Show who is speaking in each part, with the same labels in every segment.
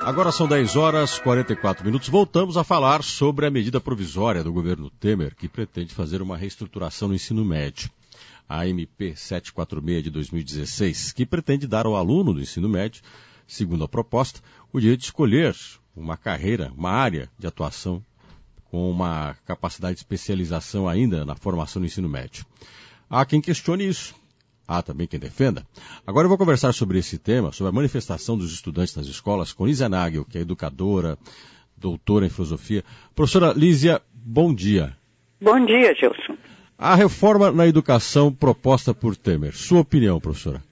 Speaker 1: Agora são 10 horas e 44 minutos. Voltamos a falar sobre a medida provisória do governo Temer, que pretende fazer uma reestruturação no ensino médio. A MP 746 de 2016, que pretende dar ao aluno do ensino médio, segundo a proposta, o direito de escolher uma carreira, uma área de atuação com uma capacidade de especialização ainda na formação do ensino médio. Há quem questione isso. Há também quem defenda. Agora eu vou conversar sobre esse tema, sobre a manifestação dos estudantes nas escolas, com Lísia Nagel, que é educadora, doutora em filosofia. Professora Lísia, bom dia.
Speaker 2: Bom dia, Gilson.
Speaker 1: A reforma na educação proposta por Temer. Sua opinião, professora?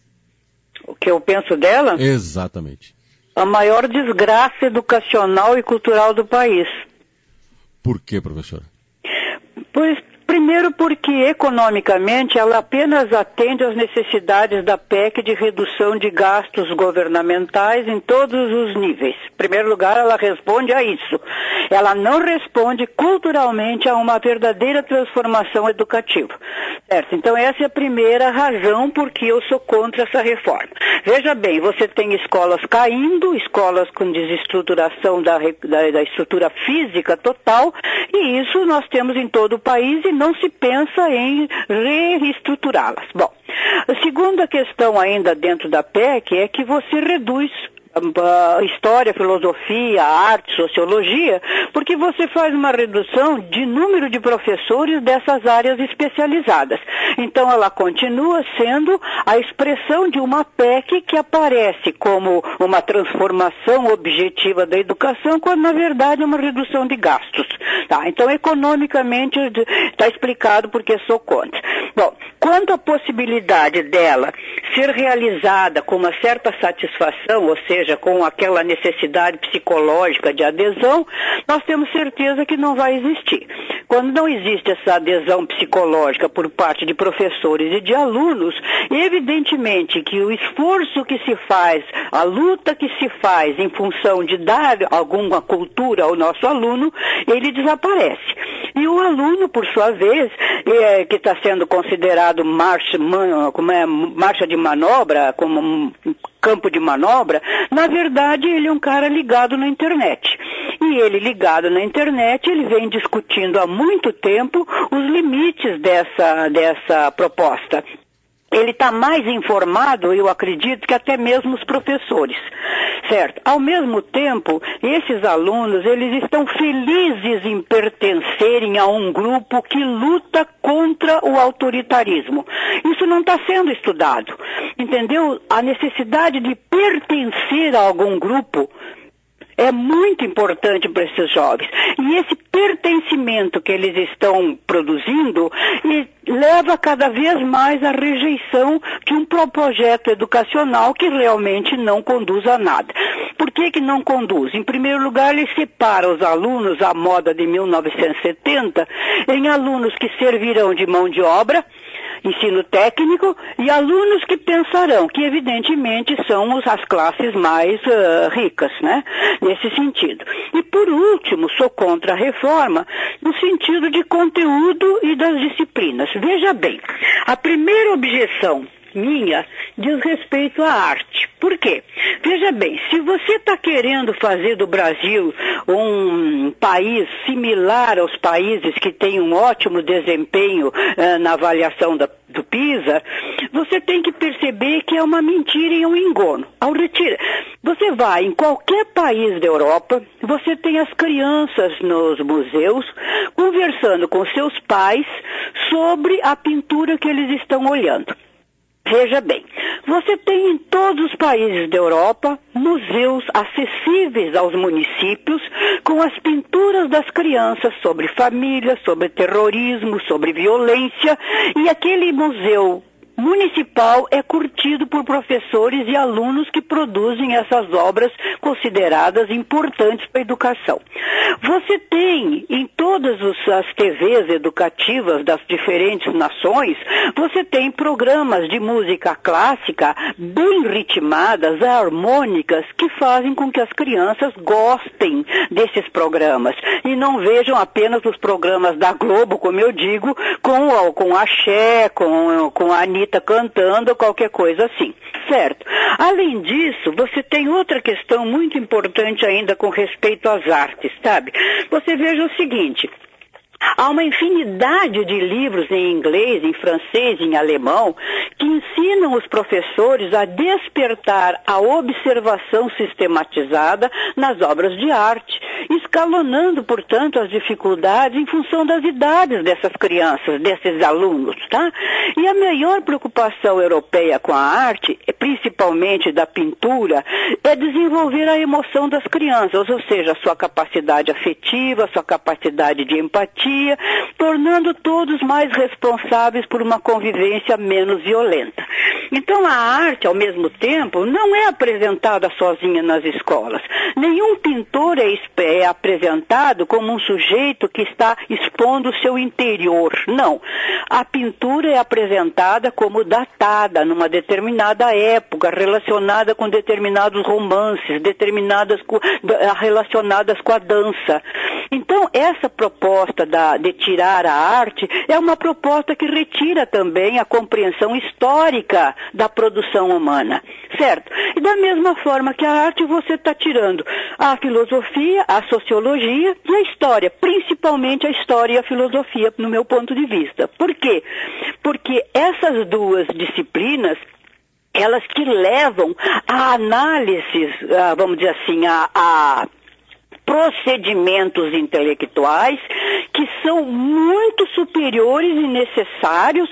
Speaker 2: O que eu penso dela?
Speaker 1: Exatamente.
Speaker 2: A maior desgraça educacional e cultural do país.
Speaker 1: Por quê, professora?
Speaker 2: Pois, primeiro porque economicamente ela apenas atende às necessidades da PEC de redução de gastos governamentais em todos os níveis. Em primeiro lugar, ela responde a isso. Ela não responde culturalmente a uma verdadeira transformação educativa. Certo? Então essa é a primeira razão por que eu sou contra essa reforma. Veja bem, você tem escolas caindo, escolas com desestruturação da estrutura física total, e isso nós temos em todo o país e não se pensa em reestruturá-las. Bom, a segunda questão ainda dentro da PEC é que você reduz história, filosofia, arte, sociologia, porque você faz uma redução de número de professores dessas áreas especializadas. Então ela continua sendo a expressão de uma PEC que aparece como uma transformação objetiva da educação, quando na verdade é uma redução de gastos. Tá? Então economicamente está explicado porque sou contra. Bom, quanto à possibilidade dela ser realizada com uma certa satisfação, ou seja, com aquela necessidade psicológica de adesão, nós temos certeza que não vai existir. Quando não existe essa adesão psicológica por parte de professores e de alunos, evidentemente que o esforço que se faz, a luta que se faz em função de dar alguma cultura ao nosso aluno, ele desaparece. E o aluno, por sua vez, que está sendo considerado marcha de manobra, como campo de manobra, na verdade ele é um cara ligado na internet. E ele ligado na internet, ele vem discutindo há muito tempo os limites dessa proposta. Ele está mais informado, eu acredito, que até mesmo os professores, certo? Ao mesmo tempo, esses alunos, eles estão felizes em pertencerem a um grupo que luta contra o autoritarismo. Isso não está sendo estudado, entendeu? A necessidade de pertencer a algum grupo é muito importante para esses jovens. E esse pertencimento que eles estão produzindo leva cada vez mais à rejeição de um projeto educacional que realmente não conduz a nada. Por que não conduz? Em primeiro lugar, ele separa os alunos à moda de 1970 em alunos que servirão de mão de obra, ensino técnico, e alunos que pensarão, que evidentemente são as classes mais ricas, né? Nesse sentido. E por último, sou contra a reforma no sentido de conteúdo e das disciplinas. Veja bem, a primeira objeção minha diz respeito à arte. Por quê? Veja bem, se você está querendo fazer do Brasil um país similar aos países que têm um ótimo desempenho na avaliação do PISA, você tem que perceber que é uma mentira e um engono. Você vai em qualquer país da Europa, você tem as crianças nos museus conversando com seus pais sobre a pintura que eles estão olhando. Veja bem, você tem em todos os países da Europa museus acessíveis aos municípios com as pinturas das crianças sobre família, sobre terrorismo, sobre violência, e aquele museu municipal é curtido por professores e alunos que produzem essas obras consideradas importantes para a educação. Você tem em todas as TVs educativas das diferentes nações, você tem programas de música clássica bem ritmadas, harmônicas, que fazem com que as crianças gostem desses programas e não vejam apenas os programas da Globo, como eu digo, com axé, com a Anitta, bonita cantando ou qualquer coisa assim, certo? Além disso, você tem outra questão muito importante ainda com respeito às artes, sabe? Você veja o seguinte... Há uma infinidade de livros em inglês, em francês, em alemão, que ensinam os professores a despertar a observação sistematizada nas obras de arte, escalonando, portanto, as dificuldades em função das idades dessas crianças, desses alunos, tá? E a maior preocupação europeia com a arte, principalmente da pintura, é desenvolver a emoção das crianças, ou seja, a sua capacidade afetiva, a sua capacidade de empatia, tornando todos mais responsáveis por uma convivência menos violenta. Então a arte, ao mesmo tempo, não é apresentada sozinha nas escolas. Nenhum pintor é apresentado como um sujeito que está expondo o seu interior. Não. A pintura é apresentada como datada, numa determinada época, relacionada com determinados romances, relacionadas com a dança. Então, essa proposta de tirar a arte é uma proposta que retira também a compreensão histórica da produção humana, certo? E da mesma forma que a arte, você está tirando a filosofia, a sociologia e a história, principalmente a história e a filosofia, no meu ponto de vista. Por quê? Porque essas duas disciplinas, elas te levam a análises, vamos dizer assim, a procedimentos intelectuais que são muito superiores e necessários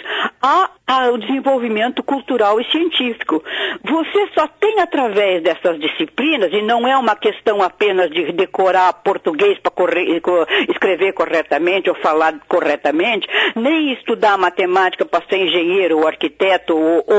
Speaker 2: ao desenvolvimento cultural e científico. Você só tem através dessas disciplinas, e não é uma questão apenas de decorar português para escrever corretamente ou falar corretamente, nem estudar matemática para ser engenheiro ou arquiteto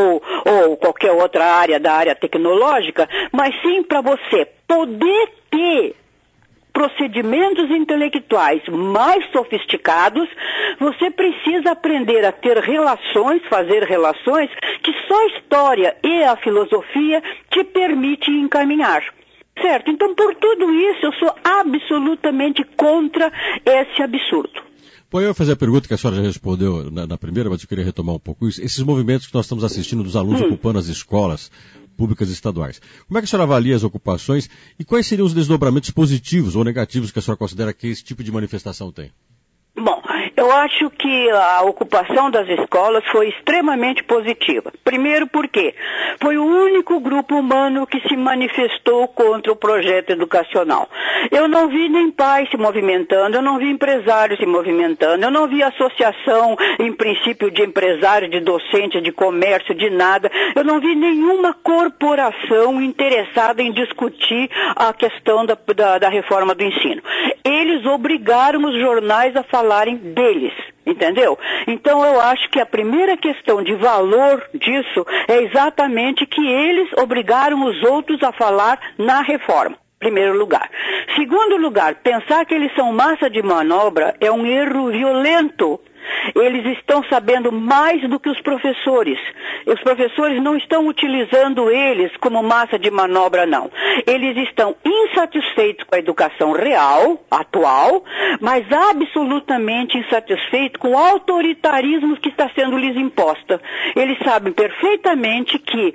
Speaker 2: ou qualquer outra área da área tecnológica, mas sim para você poder ter procedimentos intelectuais mais sofisticados, você precisa aprender a ter relações, fazer relações que só a história e a filosofia te permitem encaminhar. Certo? Então, por tudo isso, eu sou absolutamente contra esse absurdo.
Speaker 1: Bom, eu vou fazer a pergunta que a senhora já respondeu na primeira, mas eu queria retomar um pouco isso. Esses movimentos que nós estamos assistindo dos alunos ocupando as escolas públicas e estaduais. Como é que a senhora avalia as ocupações e quais seriam os desdobramentos positivos ou negativos que a senhora considera que esse tipo de manifestação tem?
Speaker 2: Bom, eu acho que a ocupação das escolas foi extremamente positiva. Primeiro porque foi o único grupo humano que se manifestou contra o projeto educacional. Eu não vi nem pais se movimentando, eu não vi empresários se movimentando, eu não vi associação, em princípio, de empresários, de docentes, de comércio, de nada. Eu não vi nenhuma corporação interessada em discutir a questão da reforma do ensino. Eles obrigaram os jornais a falarem deles, entendeu? Então eu acho que a primeira questão de valor disso é exatamente que eles obrigaram os outros a falar na reforma. Primeiro lugar. Segundo lugar, pensar que eles são massa de manobra é um erro violento. Eles estão sabendo mais do que os professores. Os professores não estão utilizando eles como massa de manobra, não. Eles estão insatisfeitos com a educação real, atual, mas absolutamente insatisfeitos com o autoritarismo que está sendo lhes imposta. Eles sabem perfeitamente que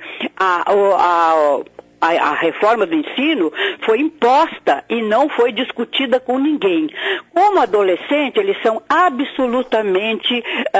Speaker 2: a reforma do ensino foi imposta e não foi discutida com ninguém. Como adolescente, eles são absolutamente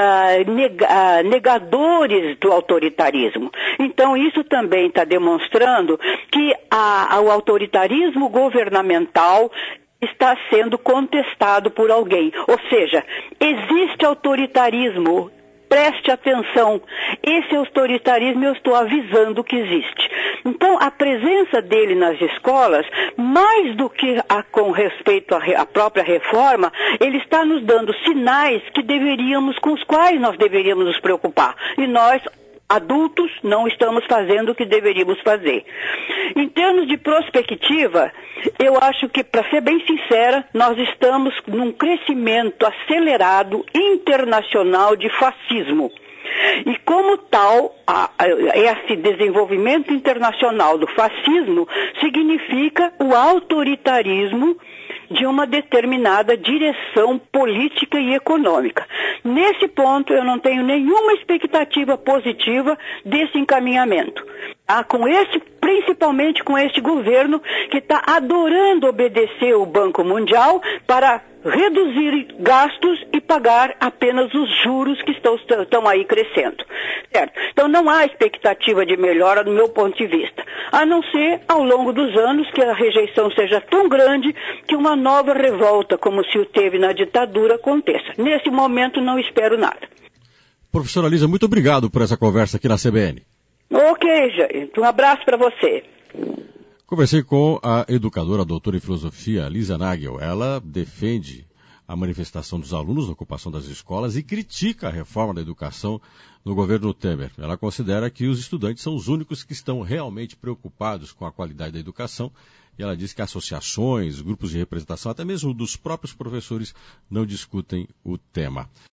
Speaker 2: negadores do autoritarismo. Então, isso também está demonstrando que o autoritarismo governamental está sendo contestado por alguém. Ou seja, existe autoritarismo. Preste atenção, esse autoritarismo eu estou avisando que existe. Então, a presença dele nas escolas, mais do que com respeito à própria reforma, ele está nos dando sinais com os quais nós deveríamos nos preocupar. E nós, adultos, não estamos fazendo o que deveríamos fazer. Em termos de perspectiva, eu acho que, para ser bem sincera, nós estamos num crescimento acelerado internacional de fascismo. E como tal, esse desenvolvimento internacional do fascismo significa o autoritarismo de uma determinada direção política e econômica. Nesse ponto, eu não tenho nenhuma expectativa positiva desse encaminhamento. Principalmente com este governo que está adorando obedecer o Banco Mundial para reduzir gastos e pagar apenas os juros que estão aí crescendo. Certo? Então não há expectativa de melhora do meu ponto de vista, a não ser ao longo dos anos que a rejeição seja tão grande que uma nova revolta, como se o teve na ditadura, aconteça. Nesse momento não espero nada.
Speaker 1: Professora Lígia, muito obrigado por essa conversa aqui na CBN.
Speaker 2: Ok, Jair. Um abraço para você.
Speaker 1: Conversei com a educadora, doutora em filosofia, Lígia Nagel. Ela defende a manifestação dos alunos na ocupação das escolas e critica a reforma da educação no governo Temer. Ela considera que os estudantes são os únicos que estão realmente preocupados com a qualidade da educação e ela diz que associações, grupos de representação, até mesmo dos próprios professores, não discutem o tema.